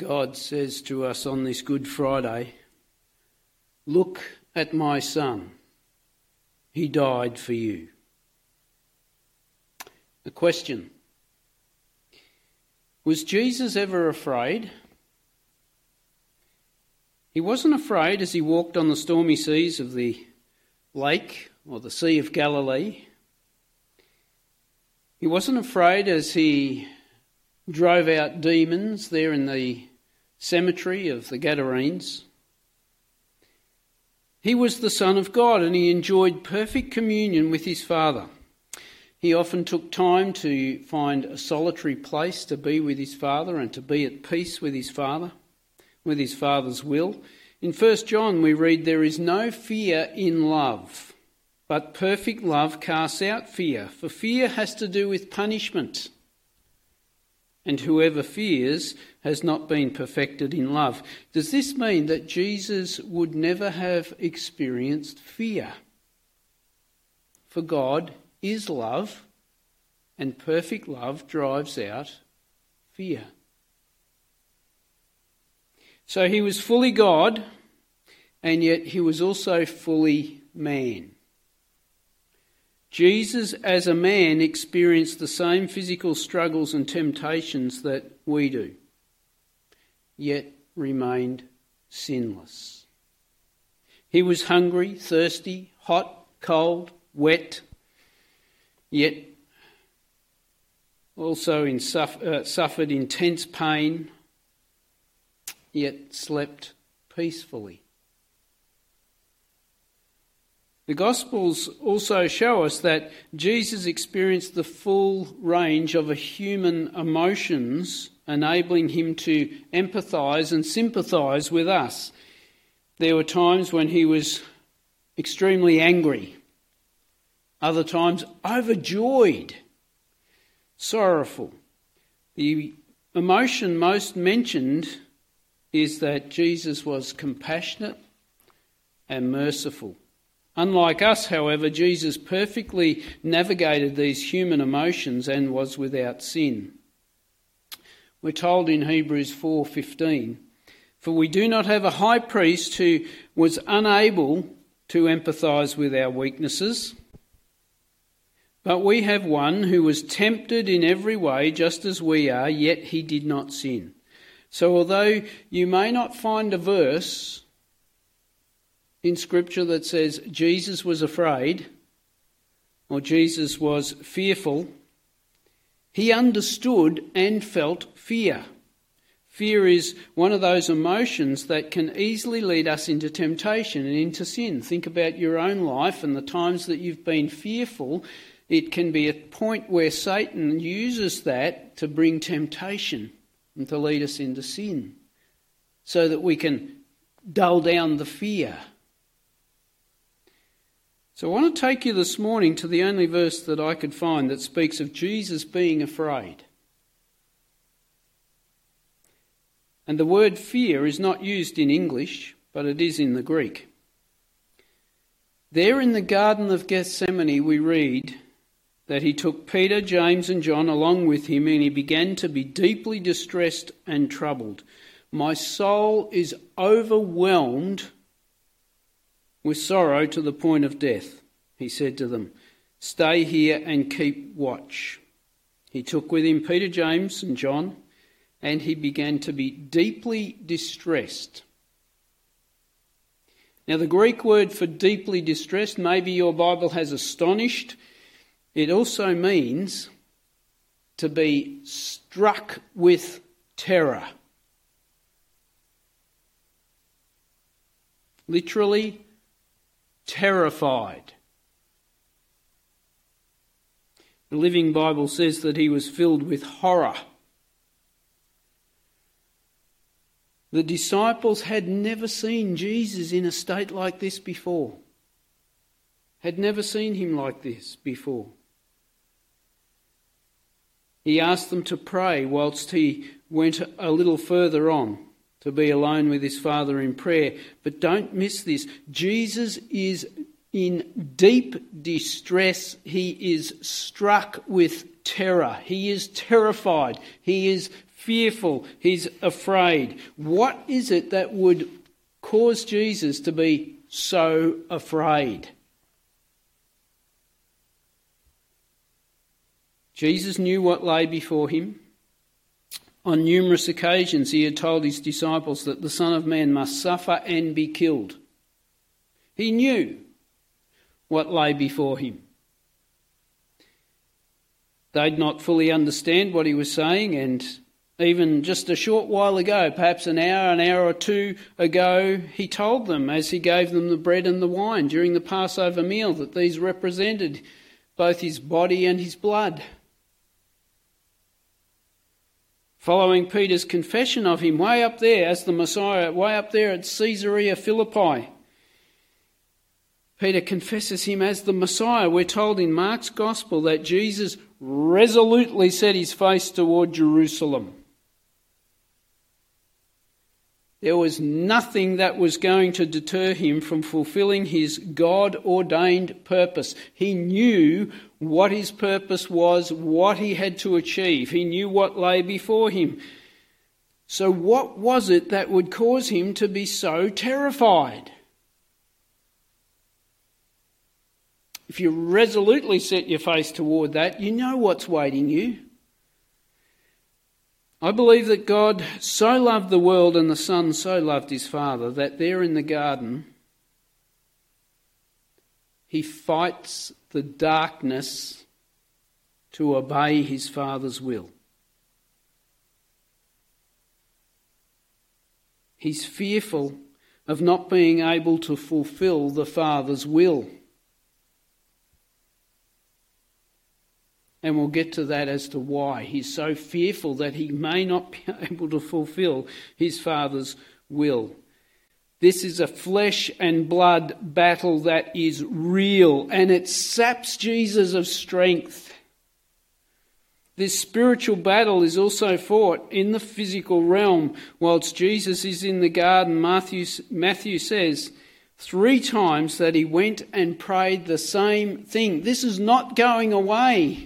God says to us on this Good Friday, "Look at my son. He died for you." The question: was Jesus ever afraid? He wasn't afraid as he walked on the stormy seas of the lake or the Sea of Galilee. He wasn't afraid as he drove out demons there in the cemetery of the Gadarenes. He was the Son of God and he enjoyed perfect communion with his Father. He often took time to find a solitary place to be with his Father and to be at peace with his Father, with his Father's will. In 1 John we read, "There is no fear in love, but perfect love casts out fear, for fear has to do with punishment. And whoever fears has not been perfected in love." Does this mean that Jesus would never have experienced fear? For God is love, and perfect love drives out fear. So he was fully God, and yet he was also fully man. Jesus, as a man, experienced the same physical struggles and temptations that we do, yet remained sinless. He was hungry, thirsty, hot, cold, wet, yet also suffered intense pain, yet slept peacefully. The Gospels also show us that Jesus experienced the full range of human emotions, enabling him to empathise and sympathise with us. There were times when he was extremely angry, other times overjoyed, sorrowful. The emotion most mentioned is that Jesus was compassionate and merciful. Unlike us, however, Jesus perfectly navigated these human emotions and was without sin. We're told in Hebrews 4:15, "For we do not have a high priest who was unable to empathise with our weaknesses, but we have one who was tempted in every way just as we are, yet he did not sin." So although you may not find a verse in Scripture that says Jesus was afraid or Jesus was fearful, he understood and felt fear. Fear is one of those emotions that can easily lead us into temptation and into sin. Think about your own life and the times that you've been fearful. It can be a point where Satan uses that to bring temptation and to lead us into sin so that we can dull down the fear. So I want to take you this morning to the only verse that I could find that speaks of Jesus being afraid. And the word fear is not used in English, but it is in the Greek. There in the Garden of Gethsemane we read that he took Peter, James and John along with him, and he began to be deeply distressed and troubled. "My soul is overwhelmed with sorrow to the point of death," he said to them. "Stay here and keep watch." He took with him Peter, James and John, and he began to be deeply distressed. Now the Greek word for deeply distressed, maybe your Bible has astonished. It also means to be struck with terror. Literally, terrified. The Living Bible says that he was filled with horror. The disciples had never seen Jesus in a state like this before. Had never seen him like this before. He asked them to pray whilst he went a little further on to be alone with his Father in prayer. But don't miss this. Jesus is in deep distress. He is struck with terror. He is terrified. He is fearful. He's afraid. What is it that would cause Jesus to be so afraid? Jesus knew what lay before him. On numerous occasions he had told his disciples that the Son of Man must suffer and be killed. He knew what lay before him. They'd not fully understand what he was saying, and even just a short while ago, perhaps an hour or two ago, he told them as he gave them the bread and the wine during the Passover meal that these represented both his body and his blood. Following Peter's confession of him way up there as the Messiah, way up there at Caesarea Philippi, Peter confesses him as the Messiah. We're told in Mark's Gospel that Jesus resolutely set his face toward Jerusalem. There was nothing that was going to deter him from fulfilling his God-ordained purpose. He knew what his purpose was, what he had to achieve. He knew what lay before him. So what was it that would cause him to be so terrified? If you resolutely set your face toward that, you know what's waiting you. I believe that God so loved the world and the Son so loved his Father that there in the garden he fights the darkness to obey his Father's will. He's fearful of not being able to fulfill the Father's will. And we'll get to that as to why. He's so fearful that he may not be able to fulfill his Father's will. This is a flesh and blood battle that is real, and it saps Jesus of strength. This spiritual battle is also fought in the physical realm. Whilst Jesus is in the garden, Matthew says 3 times that he went and prayed the same thing. This is not going away.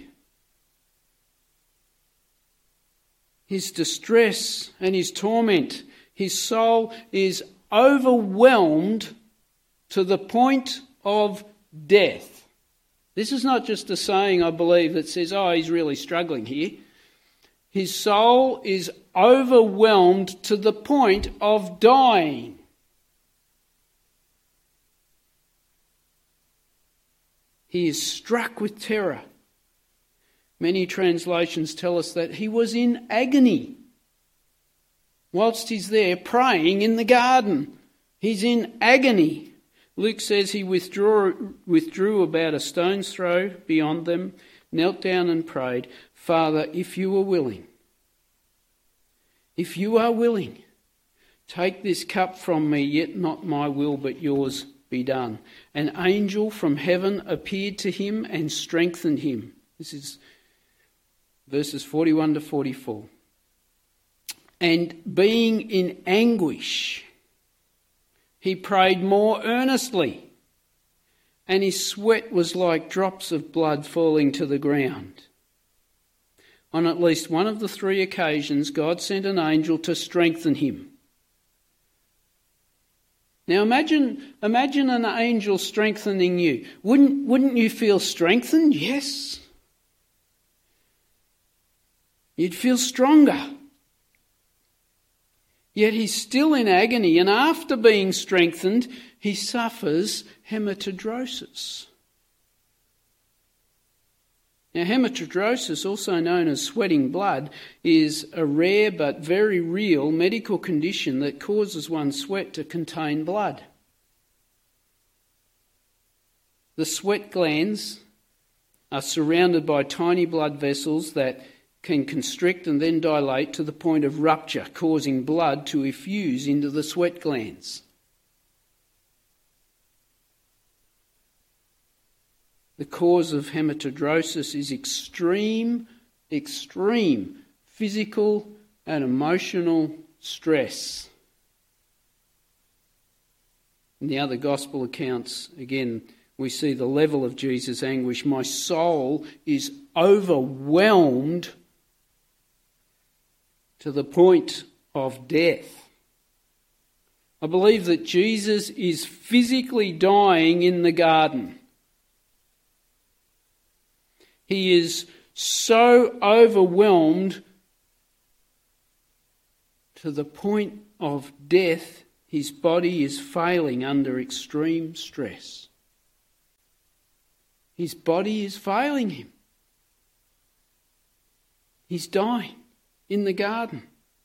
His distress and his torment, his soul is overwhelmed to the point of death. This is not just a saying, I believe, that says, oh, he's really struggling here. His soul is overwhelmed to the point of dying. He is struck with terror. Many translations tell us that he was in agony. Whilst he's there praying in the garden, he's in agony. Luke says he withdrew about a stone's throw beyond them, knelt down and prayed, Father, if you are willing, take this cup from me, yet not my will but yours be done. An angel from heaven appeared to him and strengthened him. This is verses 41 to 44. And being in anguish, he prayed more earnestly, and his sweat was like drops of blood falling to the ground. On at least one of the 3 occasions, God sent an angel to strengthen him. Now imagine an angel strengthening you. Wouldn't you feel strengthened? Yes. You'd feel stronger. Yet he's still in agony, and after being strengthened, he suffers hematidrosis. Now, hematidrosis, also known as sweating blood, is a rare but very real medical condition that causes one's sweat to contain blood. The sweat glands are surrounded by tiny blood vessels that can constrict and then dilate to the point of rupture, causing blood to effuse into the sweat glands. The cause of hematidrosis is extreme physical and emotional stress. In the other gospel accounts, again, we see the level of Jesus' anguish. My soul is overwhelmed to the point of death. I believe that Jesus is physically dying in the garden. He is so overwhelmed to the point of death, his body is failing under extreme stress. His body is failing him. He's dying in the garden.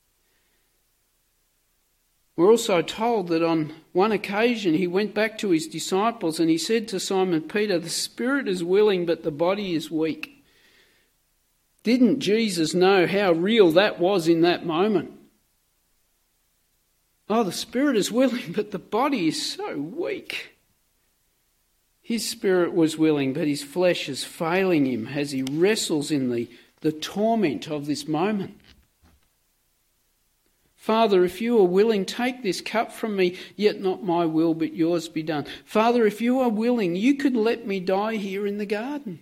We're also told that on one occasion he went back to his disciples and he said to Simon Peter, "The spirit is willing, but the body is weak." Didn't Jesus know how real that was in that moment? Oh, the spirit is willing, but the body is so weak. His spirit was willing, but his flesh is failing him as he wrestles in the torment of this moment. Father, if you are willing, take this cup from me, yet not my will, but yours be done. Father, if you are willing, you could let me die here in the garden.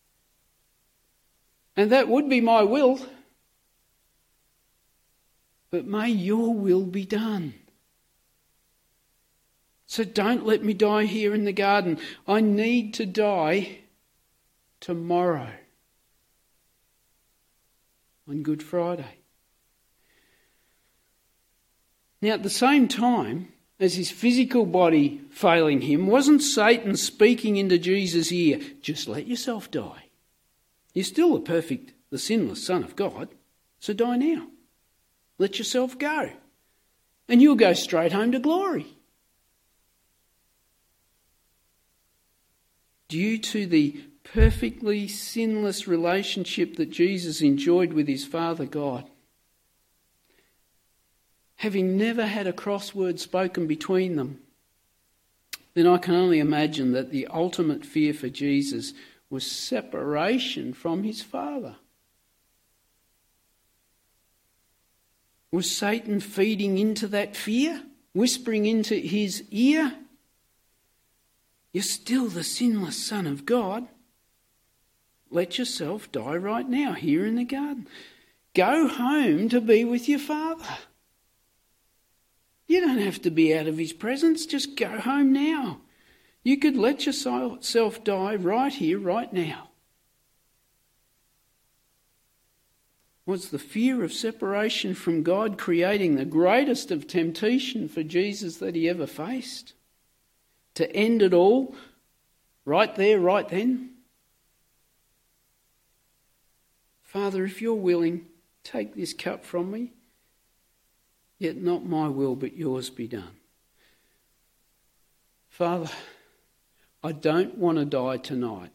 And that would be my will. But may your will be done. So don't let me die here in the garden. I need to die tomorrow, on Good Friday. Now, at the same time as his physical body failing him, wasn't Satan speaking into Jesus' ear, "Just let yourself die. You're still the sinless Son of God, so die now. Let yourself go, and you'll go straight home to glory." Due to the perfectly sinless relationship that Jesus enjoyed with his Father God, having never had a crossword spoken between them, then I can only imagine that the ultimate fear for Jesus was separation from his Father. Was Satan feeding into that fear, whispering into his ear, "You're still the sinless Son of God. Let yourself die right now here in the garden. Go home to be with your Father. You don't have to be out of his presence. Just go home now. You could let yourself die right here, right now." Was the fear of separation from God creating the greatest of temptation for Jesus that he ever faced? To end it all right there, right then? Father, if you're willing, take this cup from me. Yet not my will, but yours be done. Father, I don't want to die tonight.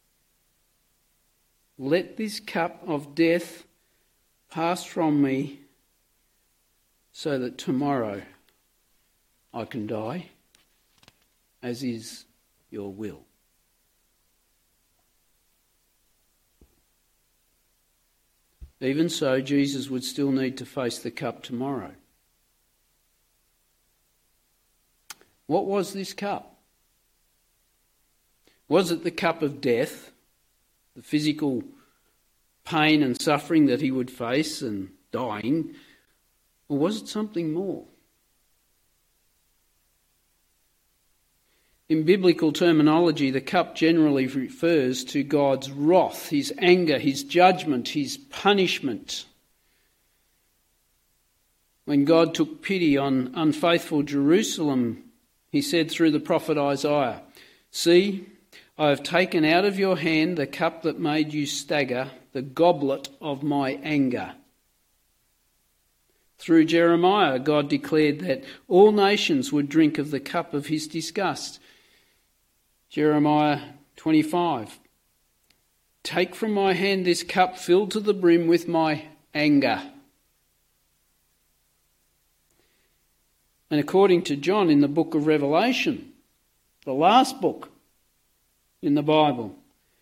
Let this cup of death pass from me so that tomorrow I can die, as is your will. Even so, Jesus would still need to face the cup tomorrow. What was this cup? Was it the cup of death, the physical pain and suffering that he would face and dying, or was it something more? In biblical terminology, the cup generally refers to God's wrath, his anger, his judgment, his punishment. When God took pity on unfaithful Jerusalem, he said through the prophet Isaiah, "See, I have taken out of your hand the cup that made you stagger, the goblet of my anger." Through Jeremiah, God declared that all nations would drink of the cup of his disgust. Jeremiah 25, "Take from my hand this cup filled to the brim with my anger." And according to John in the book of Revelation, the last book in the Bible,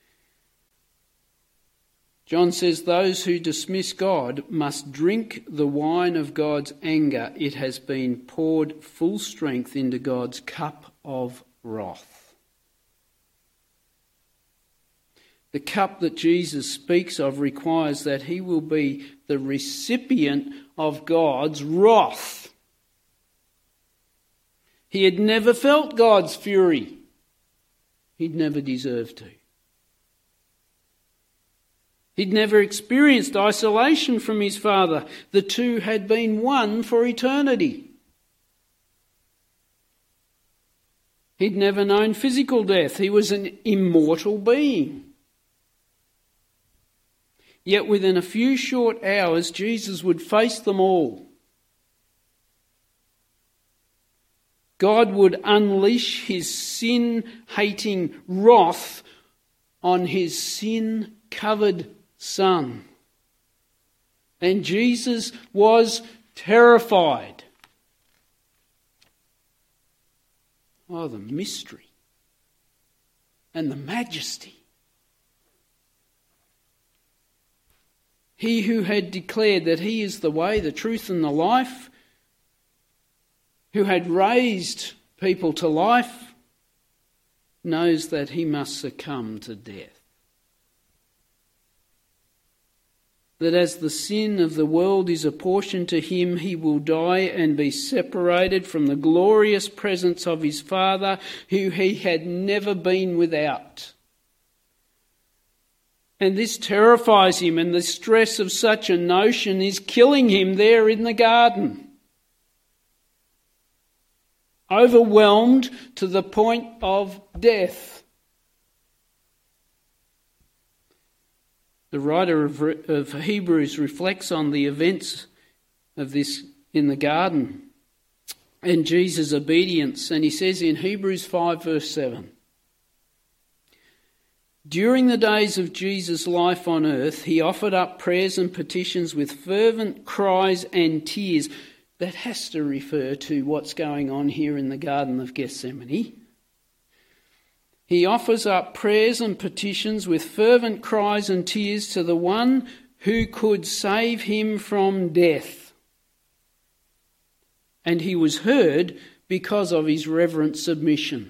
John says those who dismiss God must drink the wine of God's anger. It has been poured full strength into God's cup of wrath. The cup that Jesus speaks of requires that he will be the recipient of God's wrath. He had never felt God's fury. He'd never deserved to. He'd never experienced isolation from his Father. The two had been one for eternity. He'd never known physical death. He was an immortal being. Yet within a few short hours, Jesus would face them all. God would unleash his sin-hating wrath on his sin-covered Son. And Jesus was terrified. Oh, the mystery and the majesty. He who had declared that he is the way, the truth and the life, who had raised people to life, knows that he must succumb to death. That as the sin of the world is apportioned to him, he will die and be separated from the glorious presence of his Father, who he had never been without. And this terrifies him, and the stress of such a notion is killing him there in the garden. Overwhelmed to the point of death. The writer of Hebrews reflects on the events of this in the garden and Jesus' obedience. And he says in Hebrews 5 verse 7, during the days of Jesus' life on earth, he offered up prayers and petitions with fervent cries and tears. That has to refer to what's going on here in the Garden of Gethsemane. He offers up prayers and petitions with fervent cries and tears to the one who could save him from death. And he was heard because of his reverent submission.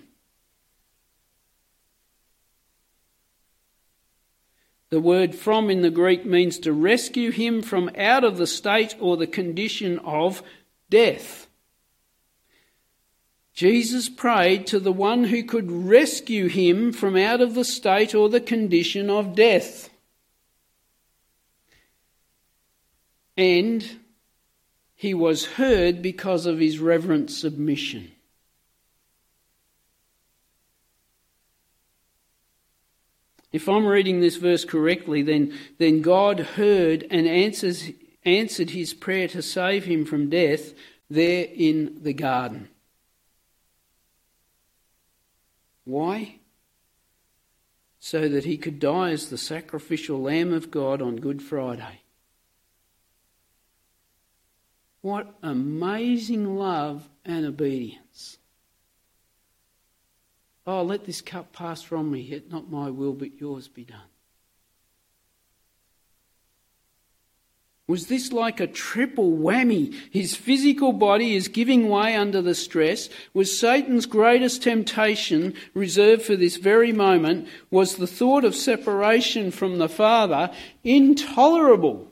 The word "from" in the Greek means to rescue him from out of the state or the condition of death. Jesus prayed to the one who could rescue him from out of the state or the condition of death. And he was heard because of his reverent submission. If I'm reading this verse correctly, then God heard and answered his prayer to save him from death there in the garden. Why? So that he could die as the sacrificial Lamb of God on Good Friday. What amazing love and obedience. Oh, let this cup pass from me, yet not my will but yours be done. Was this like a triple whammy? His physical body is giving way under the stress. Was Satan's greatest temptation reserved for this very moment? Was the thought of separation from the Father intolerable?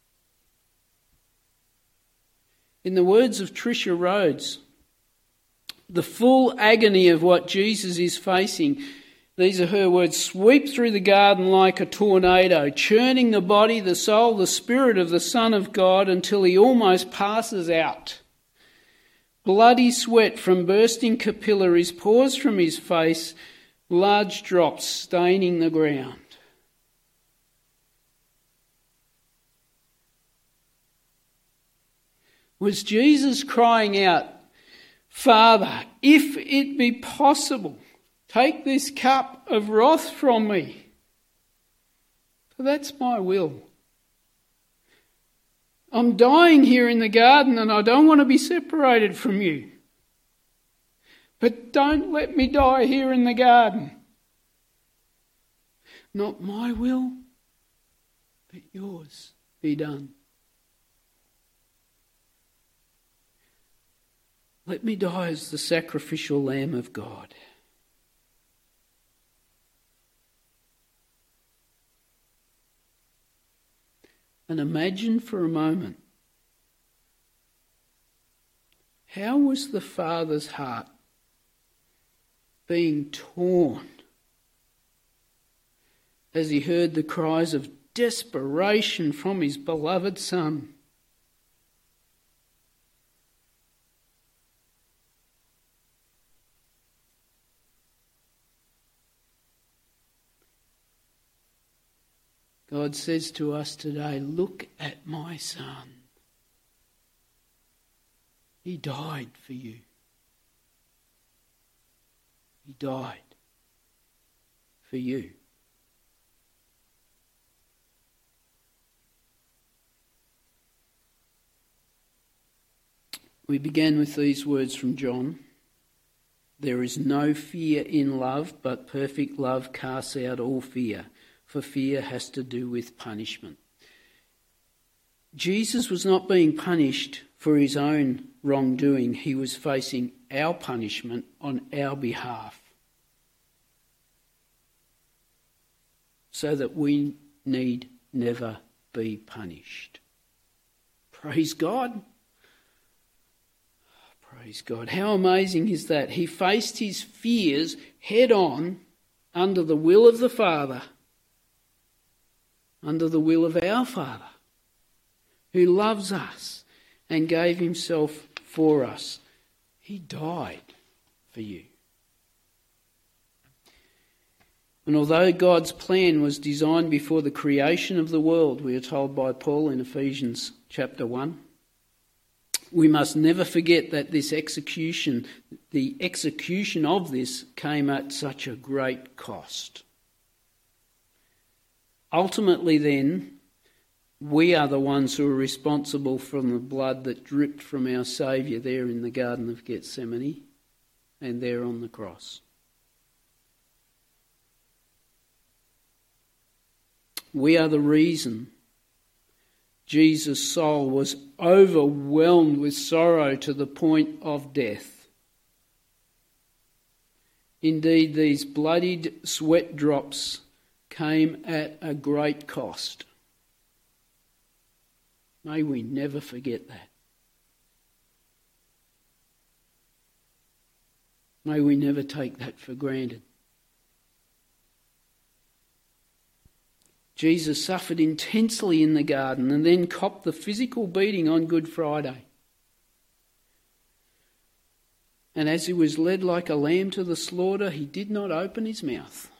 In the words of Tricia Rhodes, the full agony of what Jesus is facing, these are her words, sweep through the garden like a tornado, churning the body, the soul, the spirit of the Son of God until he almost passes out. Bloody sweat from bursting capillaries pours from his face, large drops staining the ground. Was Jesus crying out, Father, if it be possible, take this cup of wrath from me, for that's my will. I'm dying here in the garden and I don't want to be separated from you. But don't let me die here in the garden. Not my will, but yours be done. Let me die as the sacrificial Lamb of God. And imagine for a moment, how was the Father's heart being torn as he heard the cries of desperation from his beloved Son? God says to us today, look at my Son. He died for you. He died for you. We began with these words from John. There is no fear in love, but perfect love casts out all fear, for fear has to do with punishment. Jesus was not being punished for his own wrongdoing. He was facing our punishment on our behalf, so that we need never be punished. Praise God. Praise God. How amazing is that? He faced his fears head on under the will of the Father, under the will of our Father, who loves us and gave himself for us. He died for you. And although God's plan was designed before the creation of the world, we are told by Paul in Ephesians chapter 1, we must never forget that the execution of this came at such a great cost. Ultimately then, we are the ones who are responsible for the blood that dripped from our Saviour there in the Garden of Gethsemane and there on the cross. We are the reason Jesus' soul was overwhelmed with sorrow to the point of death. Indeed, these bloodied sweat drops came at a great cost. May we never forget that. May we never take that for granted. Jesus suffered intensely in the garden and then copped the physical beating on Good Friday. And as he was led like a lamb to the slaughter, he did not open his mouth.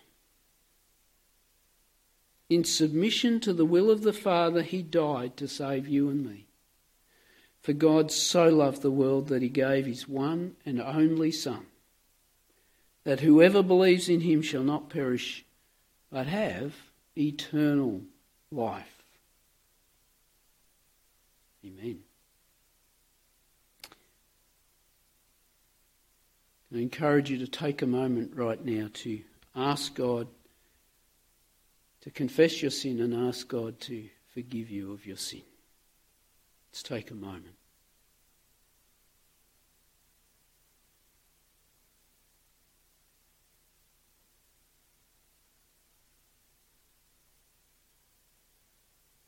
In submission to the will of the Father, he died to save you and me. For God so loved the world that he gave his one and only Son, that whoever believes in him shall not perish, but have eternal life. Amen. I encourage you to take a moment right now to ask God, to confess your sin and ask God to forgive you of your sin. Let's take a moment.